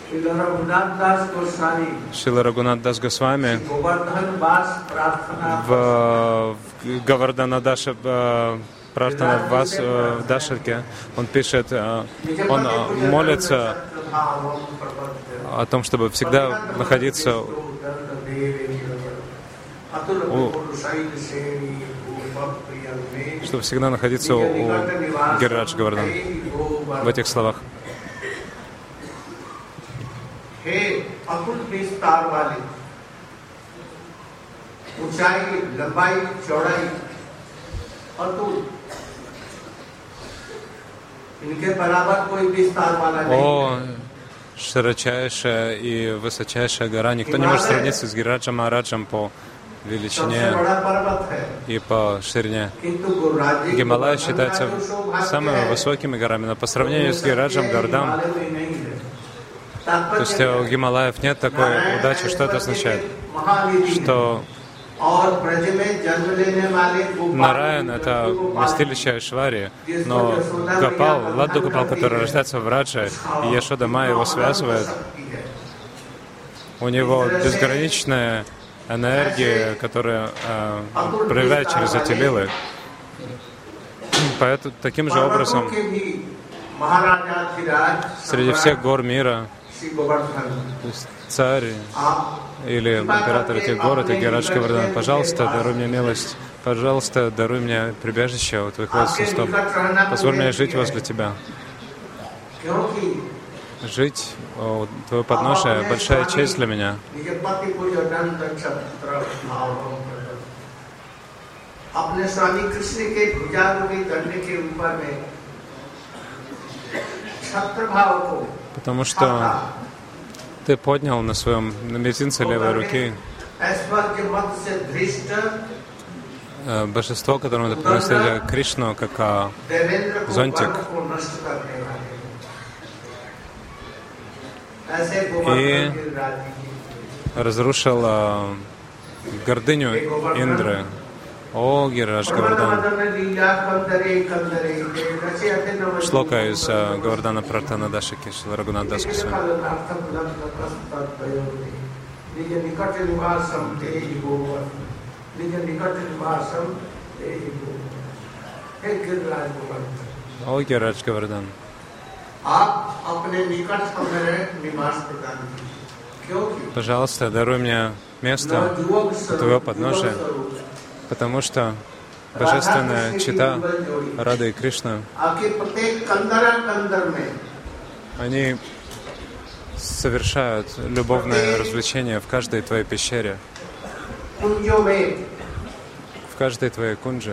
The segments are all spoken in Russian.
Шрила Рагунат Дас Госвами в Говардхана-Даша Прартхана в Дашаке, он пишет, он молится о том, чтобы всегда находиться чтобы всегда находиться у Гирирадж Говардхана в этих словах. О, широчайшая и высочайшая гора. Никто не может сравниться с Гирираджем Махараджем по величине и по ширине. Гималай считается самыми высокими горами, но по сравнению с Гирираджем Говардханом, то есть у Гималаев нет такой удачи. Что это означает? Что Нараян — это вместилище Айшварии, но Гопал, Ладду Гопал, который рождается в Радже, и Яшода Майя его связывает, у него безграничная энергия, которая проявляет через эти лилы. Поэтому таким же образом среди всех гор мира, то есть царь или император этих гор, это Гирирадж Говардхан, пожалуйста, даруй мне милость, пожалуйста, даруй мне прибежище у твоих лотосных стоп, позволь мне жить возле тебя. Жить у твоего подножия — большая честь для меня. Потому что ты поднял на мизинце левой руки божество, которому ты приносишь Кришну, как зонтик. И разрушил гордыню Индры. О, Гирирадж Говардхан. Шлока из Говардхана Прартхана Дашаки, Шрила Рагунат Дас Госвами. О, Гирирадж Говардхан. Пожалуйста, даруй мне место у твоего подножия, потому что божественная чита Рада и Кришна, они совершают любовное развлечение в каждой твоей пещере, в каждой твоей кунже.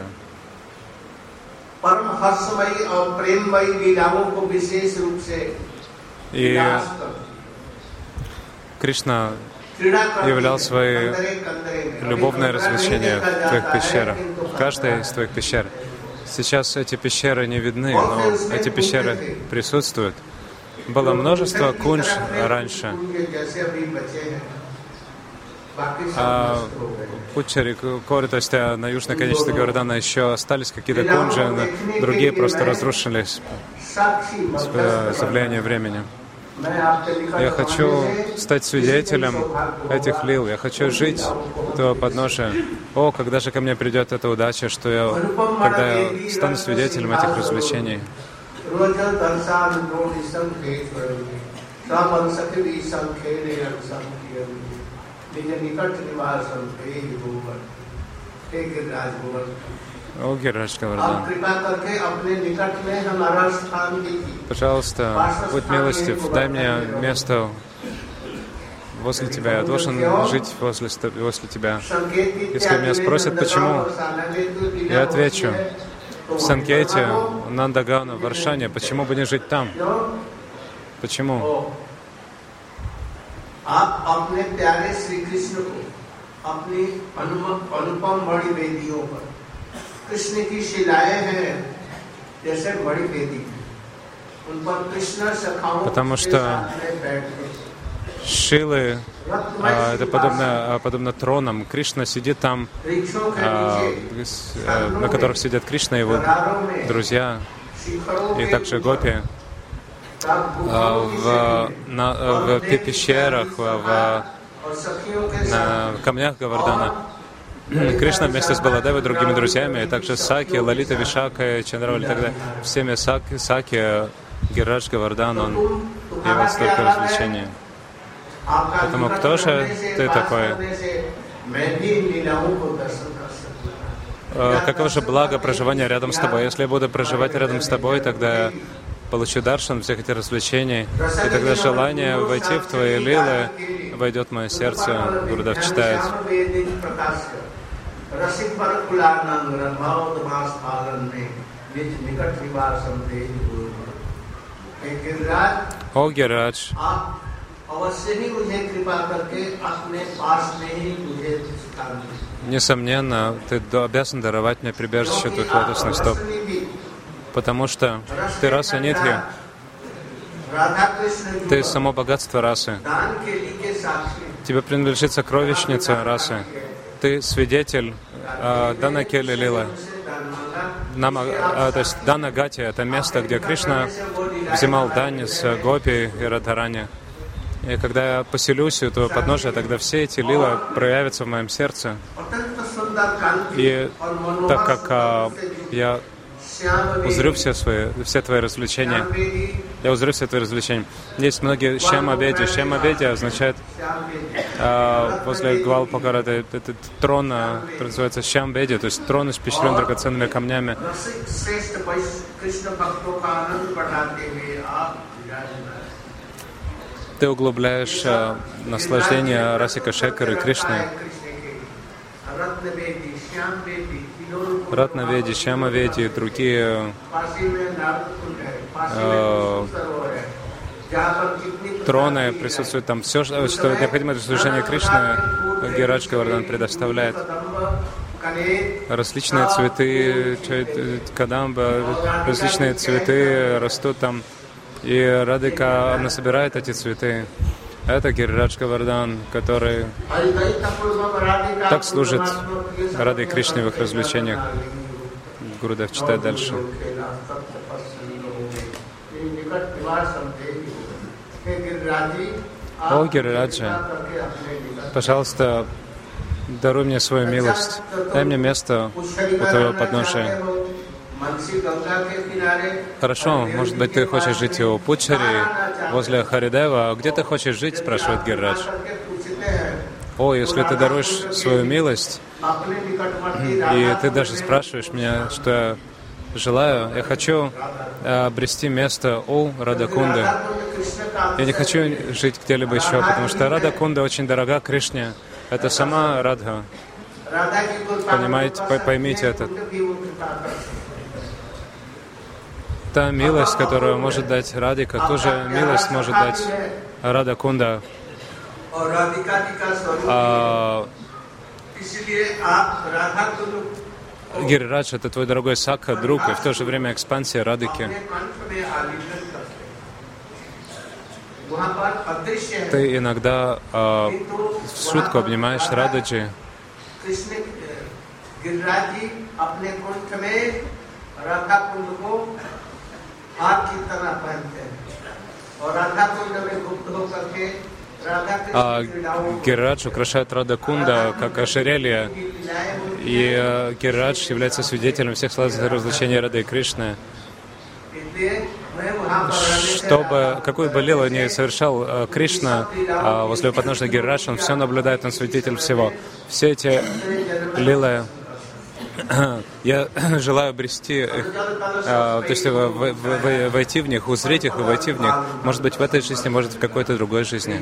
И Кришна являл свои любовные развлечения в твоих пещерах, в каждой из твоих пещер. Сейчас эти пещеры не видны, но эти пещеры присутствуют. Было множество кундж раньше. А Кучари, то есть на южной конечности Говардхана еще остались какие-то кунджи, но другие просто разрушились из-за влияния времени. Я хочу стать свидетелем этих лил. Я хочу жить у твоего подножия. О, когда же ко мне придет эта удача, когда я стану свидетелем этих развлечений. О, Гирирадж Говардхан, пожалуйста, будь милостив, дай мне место возле тебя. Я должен жить возле тебя. Если меня спросят, почему, я отвечу: в Санкете, Нандагана, в Варшане, почему бы не жить там? Почему? Потому что Шилы, это подобно тронам. Кришна сидит там, на которых сидят Кришна и его друзья, и также гопи. в пещерах, на камнях Говардхана. Кришна вместе с Баладевой и другими друзьями, и также Саки, Лалита, Вишака, Чандравали и так далее. Всеми Саки, Гирирадж Говардхан, он имел столько развлечений. Поэтому кто же ты такой? Какое же благо проживания рядом с тобой? Если я буду проживать рядом с тобой, тогда я получу даршан всех этих развлечений, и тогда желание войти в твои лилы войдет в мое сердце. Гурудев читает. О, Гирирадж, несомненно, ты обязан даровать мне прибежище твоих лотосных стоп, потому что ты раса Нитхи, ты само богатство расы, тебе принадлежит сокровищница расы, ты свидетель Дана Кели Лилы. То есть Дана Гати — это место, где Кришна взимал дань с Гопи и Радхарани. И когда я поселюсь у твоего подножия, тогда все эти лилы проявятся в моем сердце. И так как я узрю все твои развлечения, Есть многие Шьямабеди. Шьямабеди означает возле Гвалпакара этот трон, называется Шьямбеди, то есть трон испещрен драгоценными камнями. Ты углубляешь наслаждение Расика Шекара и Кришны. Ратнаведи, Шьямаведи и другие троны присутствуют там. Все, что необходимо для служения Кришны, Гирирадж Говардхан предоставляет. Различные цветы, кадамба, различные цветы растут там. И Радhika, она собирает эти цветы. Это Гирирадж Говардхан, который так служит Радhe Кришне в их развлечениях. Гурудев читает дальше. О, Гирираджа, пожалуйста, даруй мне свою милость. Дай мне место у твоего подножия. Хорошо, может быть, ты хочешь жить у Пучари, возле Харидева. А где ты хочешь жить, спрашивает Гирирадж. О, если ты даруешь свою милость, и ты даже спрашиваешь меня, что я желаю, я хочу обрести место у Радхакунды. Я не хочу жить где-либо еще, потому что Радхакунда очень дорога Кришне. Это сама Радха. Понимаете, поймите это. Та милость, которую может дать Радhika, ту же милость может дать Радхакунда. Гирирадж — это твой дорогой Сакха, друг, и в то же время экспансия Радхики. Ты иногда в шутку обнимаешь Радhaджи. Гирирадж украшает Радхакунда как ожерелье, и Гирирадж является свидетелем всех сладостных развлечений Рады и Кришны. Чтобы, какую бы лилу ни совершал Кришна возле подножия Гирирадж, он все наблюдает, он свидетель всего. Все эти лилы, я желаю обрести их, то есть войти в них, узреть их и войти в них. Может быть, в этой жизни, может, в какой-то другой жизни.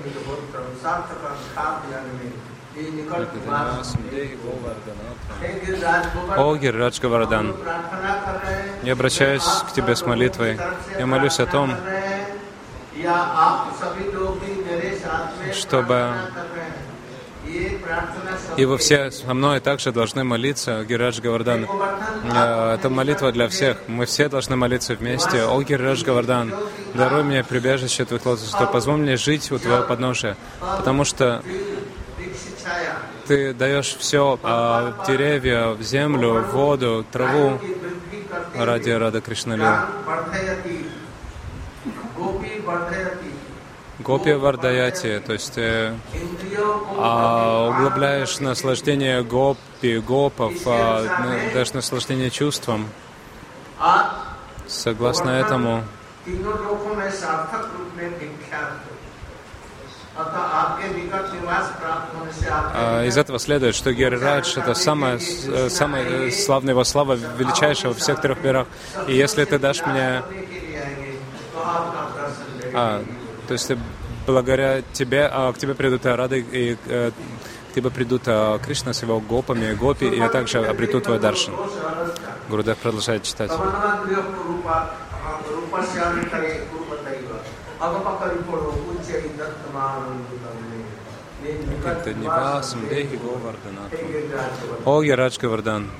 О, Гирирадж Говардхан, я обращаюсь к Тебе с молитвой. Я молюсь о том, чтобы и вы все со мной также должны молиться, Гирирадж Говардхан. Это молитва для всех. Мы все должны молиться вместе. О, Гирирадж Говардхан, даруй мне прибежище Твоих лотосов, позволь мне жить у Твоего подножия, потому что Ты даешь все, деревья, землю, воду, траву ради Рады Кришны Лил. Гопи вардаяти, то есть углубляешь наслаждение гопи, гопов, даже наслаждение чувством. Согласно этому, из этого следует, что Гирирадж — это самая славная его слава, величайшая во всех трех мирах. И если ты дашь мне... то есть благодаря тебе, к тебе придут Рады, и к тебе придут Кришна с его гопами, гопи, и также обретут твой даршан. Гурудев продолжает читать. О, Гирирадж Говардхан,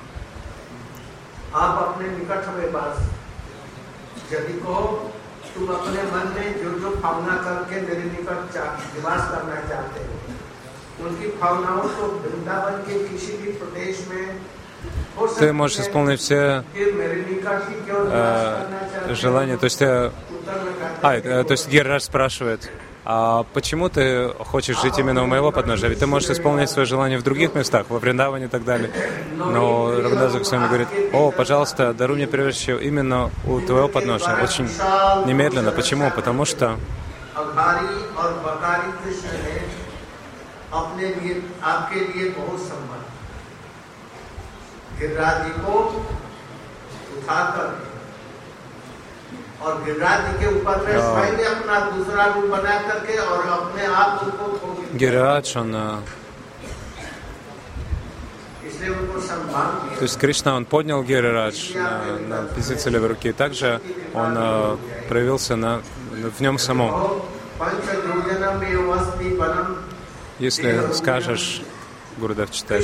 ты можешь исполнить все желания. То есть Гирирадж спрашивает, а почему ты хочешь жить именно у моего подножия? Ведь ты можешь исполнять свои желания в других местах, во Вриндаване и так далее. Но Рагунатас Госвами говорит: о, пожалуйста, даруй мне прибежище именно у твоего подножия. Очень немедленно. Почему? Потому что Гирирадж, он... То есть Кришна, он поднял Гирирадж на позиции левой руки, и также он проявился в нем самом. Если скажешь, Гурудев читает,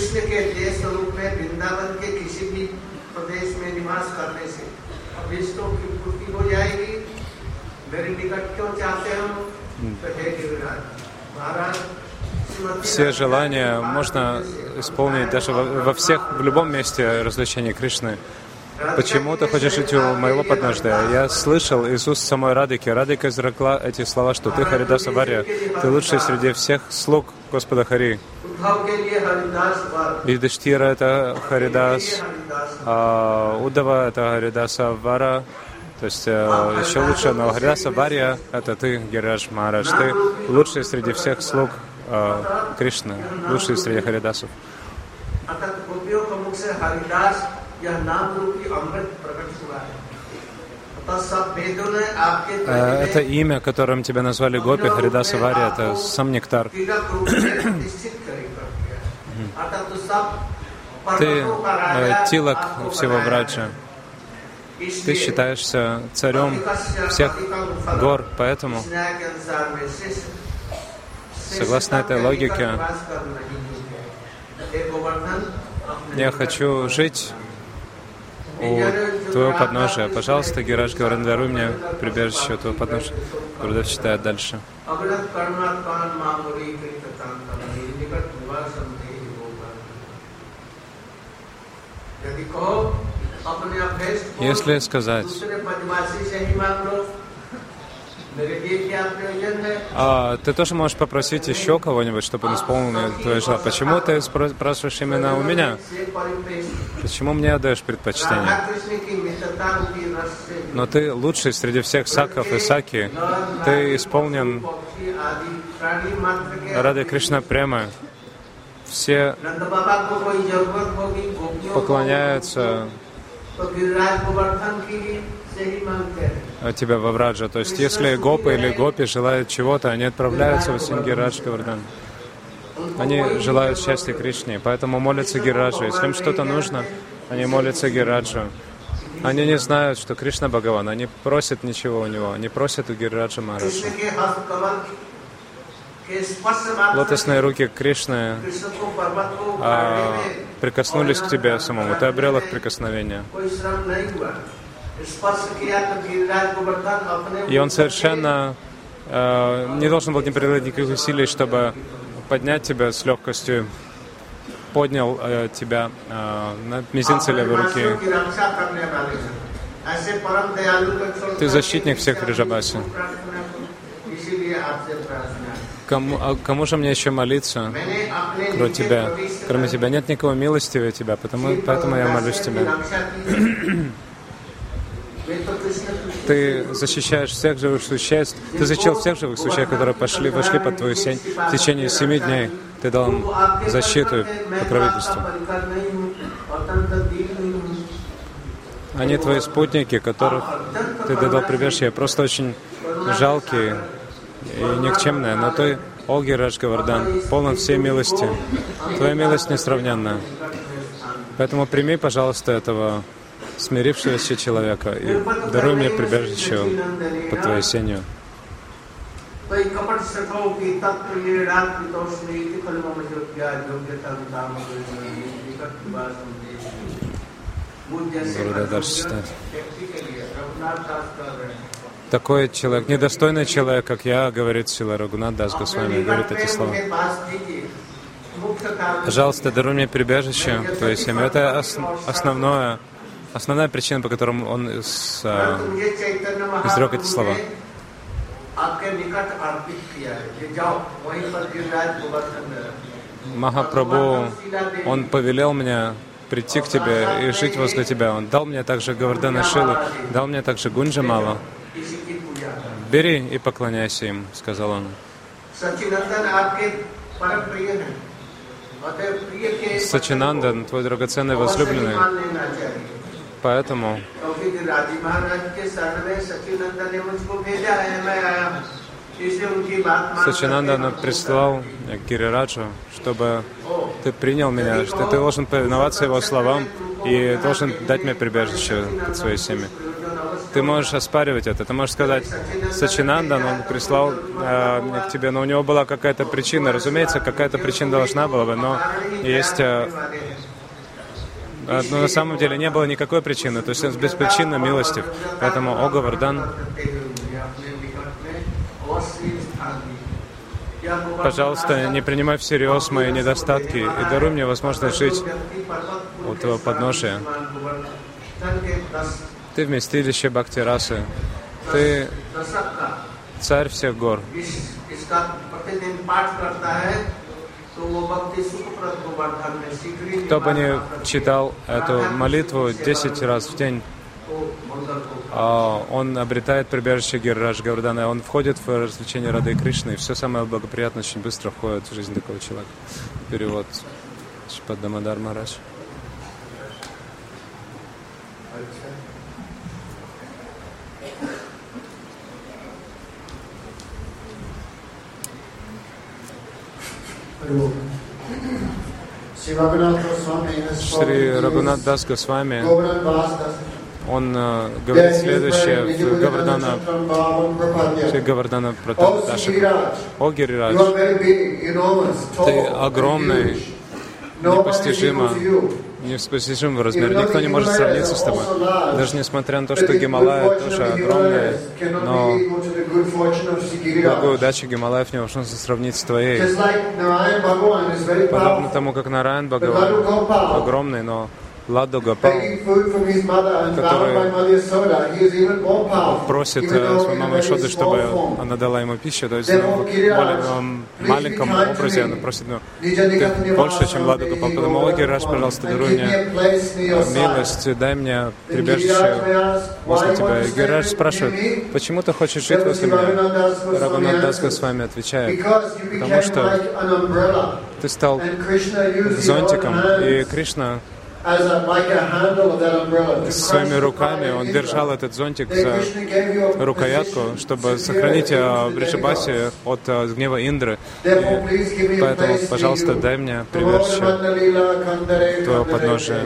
все желания можно исполнить даже в любом месте развлечения Кришны. Почему ты хочешь жить у моего подножия? Я слышал из уст самой Радхики. Радхика изрекла эти слова, что ты Харидаса Варья, ты лучший среди всех слуг Господа Хари. Юдхиштхира — это Харидас, Уддава — это Харидаса Вара, то есть еще лучше, но Харидаса Варья — это ты, Гирирадж Махарадж, ты лучший среди всех слуг Кришны, лучший среди Харидасов. Это имя, которым тебя назвали Гопи, Харидаса Варья, это сам нектар. Ты тилак всего Враджа. Ты считаешься царем всех гор, поэтому, согласно этой логике, я хочу жить у твоего подножия. Пожалуйста, Гирирадж Говардхан, даруй мне прибежище у твоего подножия. Гурудев читает дальше. Если сказать, ты тоже можешь попросить еще кого-нибудь, чтобы он исполнил твои желания. Почему ты спрашиваешь именно у меня? Почему мне отдаешь предпочтение? Но ты лучший среди всех саков и саки. Ты исполнен Радха Кришна Према. Все поклоняются тебя во Враджа. То есть, если гопы или гопи желают чего-то, они отправляются в Гирирадж Говардхан. Они желают счастья Кришне, поэтому молятся Гирираджу. Если им что-то нужно, они молятся Гирираджу. Они не знают, что Кришна Бхагаван, они просят ничего у него, они просят у Гирираджа Махараджа. Лотосные руки Кришны прикоснулись к тебе самому, ты обрел их прикосновение. И он совершенно не должен был не прилагать никаких усилий, чтобы поднять тебя с легкостью, поднял тебя на мизинце левой руки. Ты защитник всех Вриджабаси. Кому же мне еще молиться, кроме тебя? Кроме тебя нет никого милостивее тебя, поэтому я молюсь тебе. Ты защищаешь всех живых существ. Ты защитил всех живых существ, которые вошли под твою сень в течение 7 дней. Ты дал им защиту и покровительство. Они твои спутники, которых ты дал прибежище, просто очень жалкие и никчемные, но ты, о Гирирадж Говардхан, полон всей милости. Твоя милость несравненна. Поэтому прими, пожалуйста, этого смирившегося человека и даруй мне прибежище под твоей сенью. Такой человек, недостойный человек, как я, говорит Шрила Рагунат Дас Госвами, говорит эти слова. Пожалуйста, даруй мне прибежище в твоей семье. Это основная причина, по которой он изрек эти слова. Махапрабху, он повелел мне прийти к тебе и жить возле тебя. Он дал мне также Говардхана Шилу, дал мне также Гунджамалу. Бери и поклоняйся им, сказал он. Сачинандан, твой драгоценный возлюбленный. Поэтому Сачинандан прислал к Гирираджу, чтобы ты принял меня, что ты должен повиноваться его словам и должен дать мне прибежище под своей семьей. Ты можешь оспаривать это, ты можешь сказать, Сачинандан, он прислал меня к тебе, но у него была какая-то причина. Разумеется, какая-то причина должна была бы, но есть... Но на самом деле не было никакой причины, то есть он беспричинно милостив. Поэтому, о Говардхан, пожалуйста, не принимай всерьез мои недостатки и даруй мне возможность жить у твоего подножия. Ты вместилище Бхакти-расы. Ты царь всех гор. Кто бы не читал эту молитву 10 раз в день, он обретает прибежище Гирираджа Говардхана, он входит в развлечение Рады и Кришны, и все самое благоприятное очень быстро входит в жизнь такого человека. Перевод Шрипад Дамодар Махарадж. Шри Рагунат Дас Госвами, он говорит следующее в Говардхана Пратапдашика. О Гирирадж, ты огромный, непостижим в размере. Никто не может сравниться с тобой. Даже несмотря на то, что Гималая тоже огромная, но благую удачу Гималаев невозможно сравнить с твоей. Подобно тому, как Нараян Бхагаван огромный, но Ладу Гопал, который просит свою маму Ишоды, чтобы она дала ему пищу, то есть в более маленьком образе она просит, ты больше, чем Ладу Гопал. Поэтому, о Гирирадж, пожалуйста, даруй мне милость, дай мне прибежище возле тебя. И Гирирадж спрашивает, почему ты хочешь жить возле меня? Рагунат Дас Госвами отвечает, потому что ты стал зонтиком, и Кришна своими руками он держал этот зонтик за рукоятку, чтобы сохранить Вриджабаси от гнева Индры. И поэтому, пожалуйста, дай мне прибежище твоего подножия.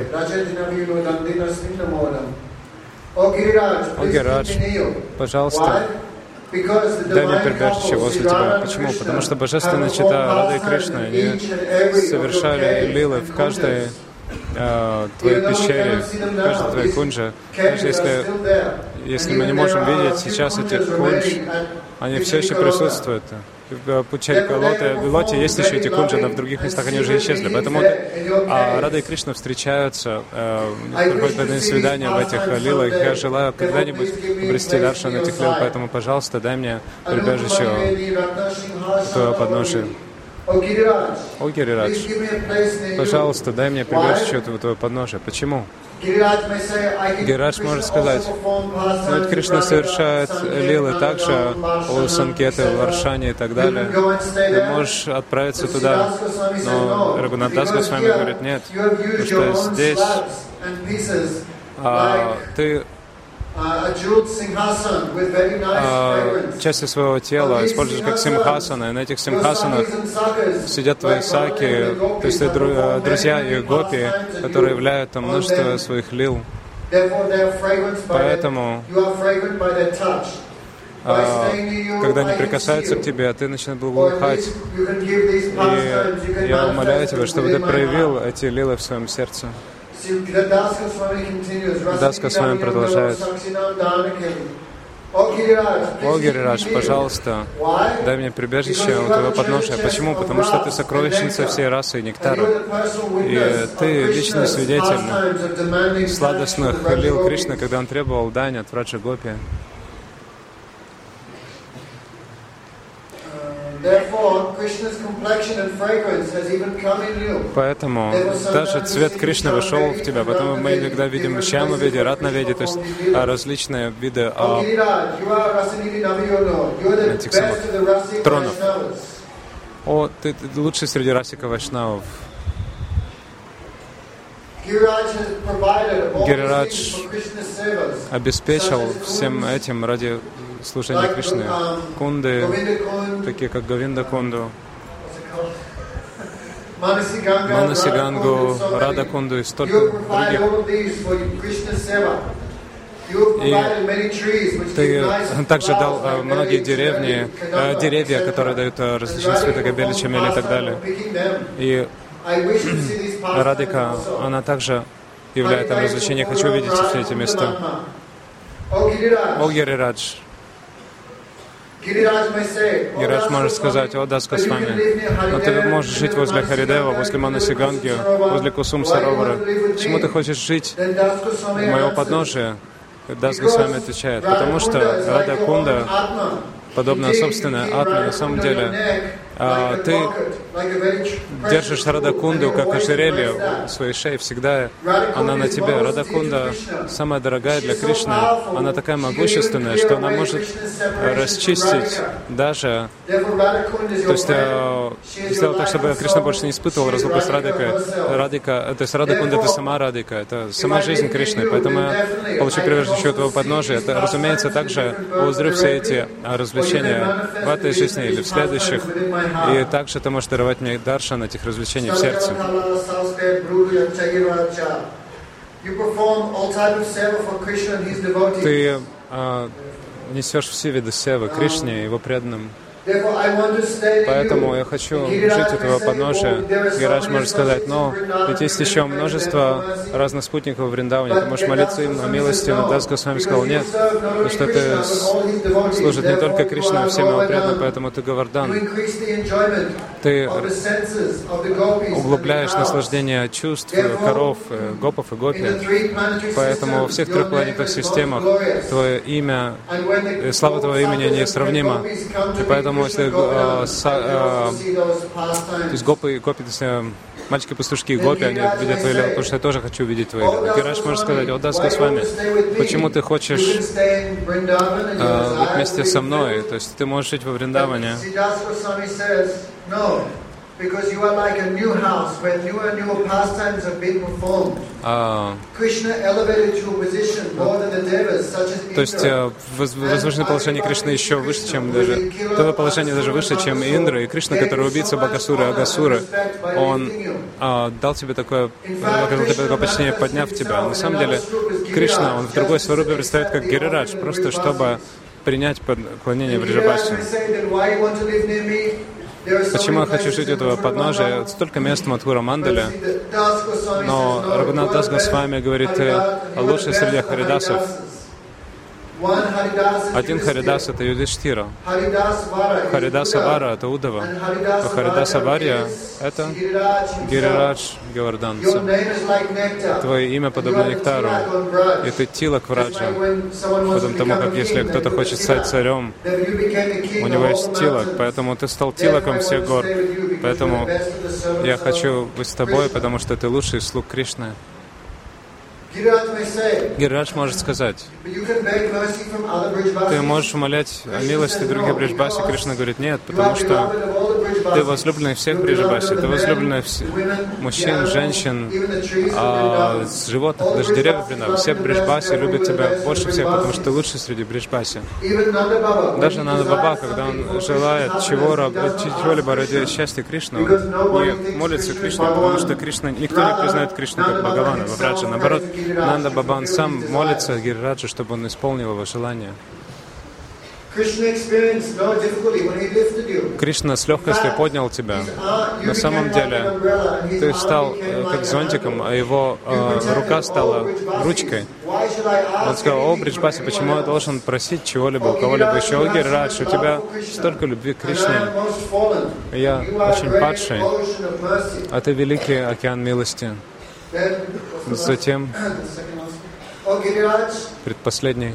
О Гирирадж, пожалуйста, дай мне прибежище возле тебя. Почему? Потому что божественные чита Рады и Кришны, они совершали лилы в каждой твоей пещере, в каждой твоей кунже. Даже если мы не можем видеть сейчас эти кунж, они все еще присутствуют. в Пучарика Лоте есть еще эти кунджи, но в других местах они уже исчезли. Поэтому Рада и Кришна встречаются, проходят свидания в этих лилах. Я желаю когда-нибудь обрести даршан этих лил, поэтому, пожалуйста, дай мне прибежище у твоего подножия. О, Гирирадж, пожалуйста, дай мне прибежище у твоего подножия. Почему? Гирирадж может сказать, но ведь Кришна совершает лилы также у Санкеты, Варшани и так далее. Ты можешь отправиться туда, но Рагунат Дас Госвами говорит, нет, потому что здесь ты части своего тела используешь как симхасана, и на этих симхасанах сидят твои саки, то есть друзья и гопи, которые являют там множество своих лил. Поэтому, когда они прикасаются к тебе, ты начинаешь благоухать. И я умоляю тебя, чтобы ты проявил эти лилы в своем сердце. Дас Госвами продолжает. О, Гирирадж, пожалуйста, дай мне прибежище у твоего подножия. Почему? Потому что ты сокровищница всей расы и нектара. И ты личный свидетель сладостных лил Кришны, когда он требовал дань от Враджа Гопи. Поэтому даже цвет Кришны вошел в тебя. Поэтому мы иногда видим Шьяма-веди, Ратна-веди, то есть различные виды этих самых тронов. О, ты лучший среди расика вайшнавов. Гирирадж обеспечил всем этим ради служения Кришны. Кунды, такие как Говинда Кунду, Манаси Гангу, Рада Кунду и столько других. И ты также дал многие деревья, которые дают различные цветы, габели, чамели и так далее. И Радика, она также является там развлечением. Я хочу увидеть все эти места. О, Гирирадж. Гирирадж может сказать, о, Дас Госвами, но ты можешь жить возле Харидева, возле Манаси Ганги, возле Кусум Саровара. Почему ты хочешь жить у моего подножия? Дас Госвами отвечает, потому что Рада Кунда, подобно собственной атме, на самом деле, ты держишь Радакунду как ожерелье в своей шее всегда, она на тебе. Радакунда самая дорогая для Кришны, она такая могущественная, что она может расчистить даже, то есть сделать так, чтобы Кришна больше не испытывал разлуку с Радикой. То есть Радакунда — это сама Радика, это сама жизнь Кришны, поэтому я получу прибежище у твоего подножия. Это, разумеется, также узрю все эти развлечения в этой жизни или в следующих. И также ты можешь даровать мне даршан этих развлечений в сердце. Ты несешь все виды севы Кришне и его преданным. Поэтому я хочу жить у твоего подножия. Гирирадж может сказать, но ведь есть еще множество разных спутников в Вриндаване. Ты можешь молиться им о милости, но Дас Госвами сказал, нет, потому что ты служишь не только Кришне, но всем его преданным, поэтому ты Говардан. Ты углубляешь наслаждение чувств коров, гопов и гопи. Поэтому во всех трех планетах системах твое имя, слава твоего имени несравнима. И поэтому если то есть гопи, то есть мальчики-пастушки и гопи, они видят твои лилы, потому что я тоже хочу видеть твои лилы. Гирирадж может сказать, о, Дас Госвами, почему ты хочешь быть вместе со мной? То есть ты можешь жить во Вриндаване. Because you are like a new house where newer and newer pastimes have been performed. Krishna elevated to a position more than the devas, such as Indra. То есть возвышенное положение Кришны еще выше, чем даже твое положение даже выше, чем Индра. И Кришна, который убийца Бакасуры, Агасуры, он дал тебе такое, оказал тебе такое почтение, подняв тебя. На самом деле Кришна, он в другой сварупе представляет как Гирирадж, просто чтобы принять поклонение Вриджабасе. Почему я хочу жить у этого подножия? Столько мест в Мадхура Мандале, но Рагунат Дас Госвами говорит, ты лучший среди харидасов. Один Харидас — это Юдиштхира, Харидаса Вара — это Удава, а Харидаса Варья — это Гирирадж Говарданца. Твое имя подобно нектару, и ты тилак Враджа, подобно тому, как если кто-то хочет стать царем, у него есть тилак, поэтому ты стал тилаком всех гор. Поэтому я хочу быть с тобой, потому что ты лучший из слуг Кришны. Гирирадж может сказать: ты можешь умолять о милости других Бриджбаси. Кришна говорит: нет, потому что ты возлюбленный всех Бриджбаси, ты возлюбленный мужчин, женщин, животных, даже деревьев. Все Бриджбаси любят тебя больше всех, потому что ты лучший среди Бриджбаси. Даже Нанда Баба, когда он желает чего-либо ради счастья Кришны, он не молится Кришне, потому что Кришна, никто не признает Кришну как Бхагавана, Враджа. Наоборот, Нанда Бабан сам молится Гирираджу, чтобы он исполнил его желание. Кришна с легкостью поднял тебя. На самом деле, ты стал как зонтиком, а его рука стала ручкой. Он сказал: о, Бриджбаси, почему я должен просить чего-либо у кого-либо еще? О, Гирирадж, у тебя столько любви к Кришне. Я очень падший, а ты великий океан милости. Затем, предпоследний.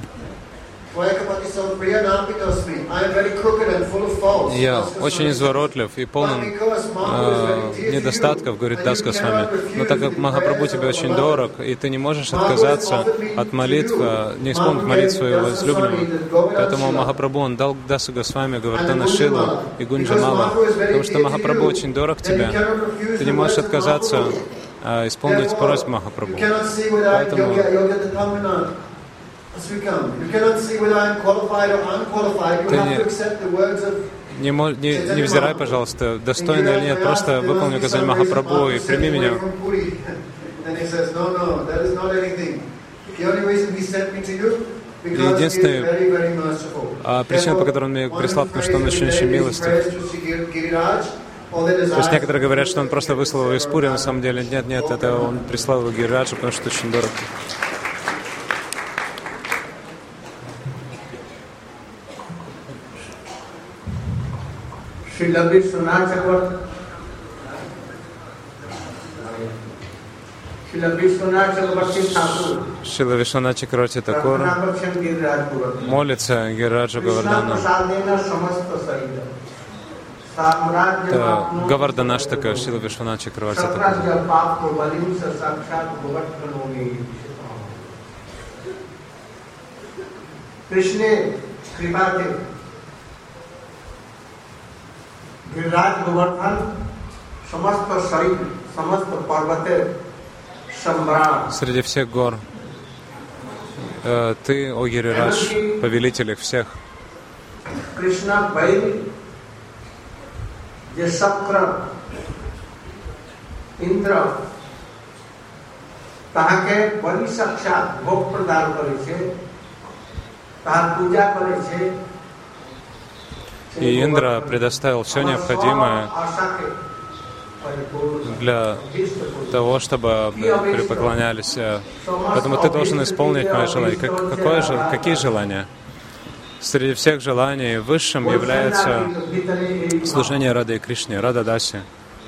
Я очень изворотлив и полон недостатков, говорит Дас Госвами. Но так как Махапрабху тебе очень дорог, и ты не можешь отказаться от молитв, не исполнить молитву своего возлюбленного, поэтому Махапрабху, он дал Дасу Госвами Говардхана Шилу и Гунджамала, потому что Махапрабху очень дорог тебе, ты не можешь отказаться исполнить просьбу Махапрабху. Поэтому ты не взирай, пожалуйста, достойно или нет, просто выполни указание Махапрабху и прими меня. И единственная причина, по которой он меня прислал, потому что он очень милостив. То есть некоторые говорят, что он просто выслал его из Пури, на самом деле нет, это он прислал его Гирираджу, потому что очень дорог. Шрила Вишванат Чакраварти Такур молится Гирираджу Говардану. Это Говарданаштака Шрила Вишванат Чакраварти Такур. गिरिराज गोवर्धन समस्त शरीर समस्त पर्वते सम्राट. Среди всех гор ты, о Гирирадж, повелитель их всех. Кришна Байли, जे शक्र इंद्र ताके बलि साक्षात भोग प्रदान करे छे, तार पूजा करे छे. И Индра предоставил все необходимое для того, чтобы поклонялись. Поэтому ты должен исполнить мои желания. Какие желания? Среди всех желаний высшим является служение Радhe Кришне, Рада Даси.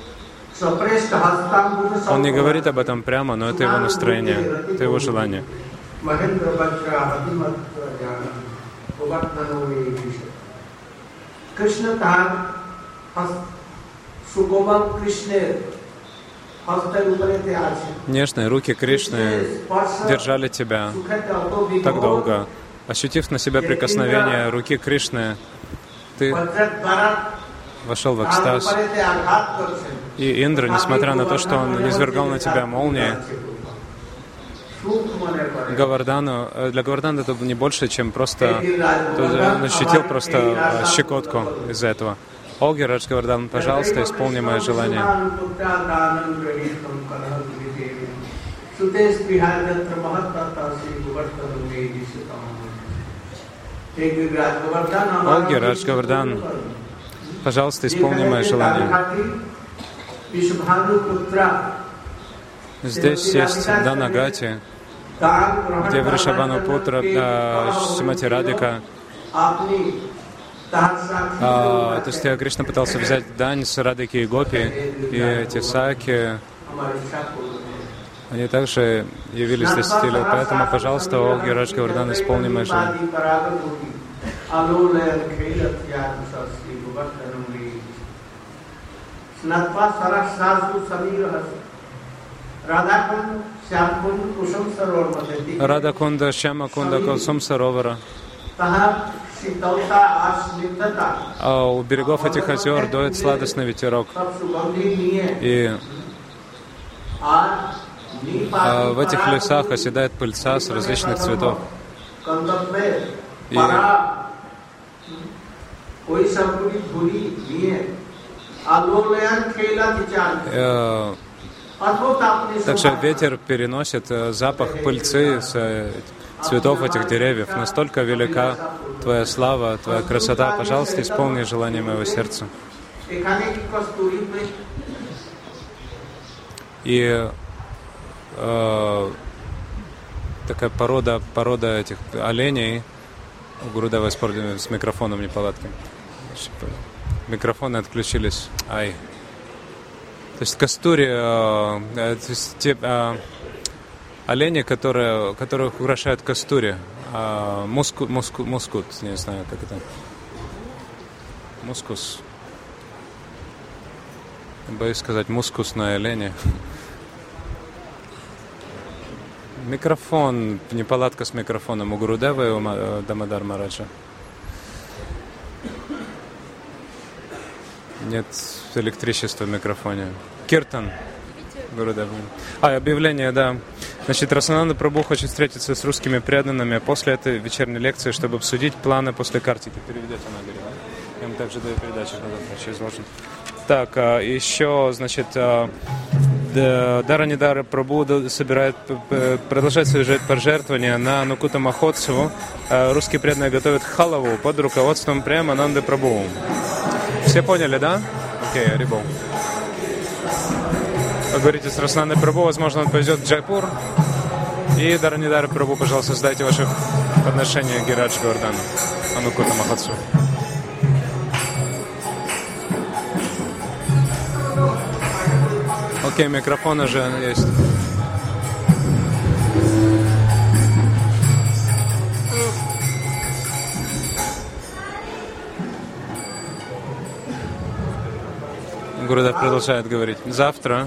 Он не говорит об этом прямо, но это его настроение, это его желание. Нежные руки Кришны держали тебя так долго. Ощутив на себя прикосновение руки Кришны, ты вошел в экстаз. И Индра, несмотря на то, что он низвергал на тебя молнии, для Говардана это не больше, чем просто... Он ощутил просто щекотку из-за этого. О, Гирирадж Говардан, пожалуйста, исполни мое желание. О, Гирирадж Говардан, пожалуйста, исполни мое желание. Здесь есть Данагати, где Вришабханупутра, Шримати Радика. То есть Кришна пытался взять дань с Радики и Гопи, и эти саки, они также явились достигли. Поэтому, пожалуйста, о Гирадж Говардхан, исполни мои желания. Рада Кунда, Шяма Кунда, Кусум Саровара. А у берегов этих озер дует сладостный ветерок. И в этих лесах оседает пыльца с различных цветов. И также ветер переносит запах пыльцы с цветов этих деревьев. Настолько велика Твоя слава, Твоя красота. Пожалуйста, исполни желание моего сердца. И такая порода этих оленей. У Гурудева с микрофоном неполадки. Микрофоны отключились. Ай. То есть кастури, олени, которых украшают кастури, мускут, не знаю, как это, мускус. Боюсь сказать мускусные олени. Микрофон, неполадка с микрофоном у Гурудева и у Дамодар Мараджа. Нет электричества в микрофоне. Киртан. Гурудев. Объявление, да. Значит, Расананда Прабху хочет встретиться с русскими преданными после этой вечерней лекции, чтобы обсудить планы после картики. Переведете на говорит, да? Я ему также даю передачу, когда еще изложим. Так, еще, значит, Даранидара Прабху продолжает совершать пожертвования на Анукута Махотсаву. Русские преданные готовят халаву под руководством Према Ананды Прабху. Все поняли, да? Окей, Арибол. Вы говорите с Расанандой Прабху, возможно, он повезет в Джайпур. И Даранидара Прабху, пожалуйста, задайте ваши подношения Гирадж Говардхану, Анукута Махотсаву. Окей, микрофон уже есть. Гурудев продолжает говорить. Завтра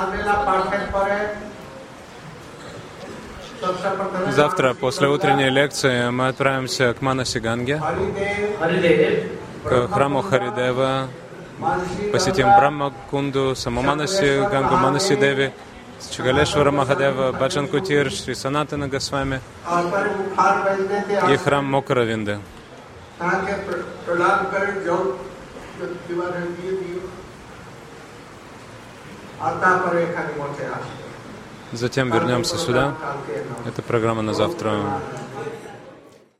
после утренней лекции мы отправимся к Манаси Ганге, к храму Харидева, посетим Брахма-кунду, саму Манаси Гангу, Манаси Деви, Чигалешвара Махадева, Баджан Кутир, Шри Санатана Госвами и храм Мокаравинды. Затем вернемся сюда. Это программа на завтра.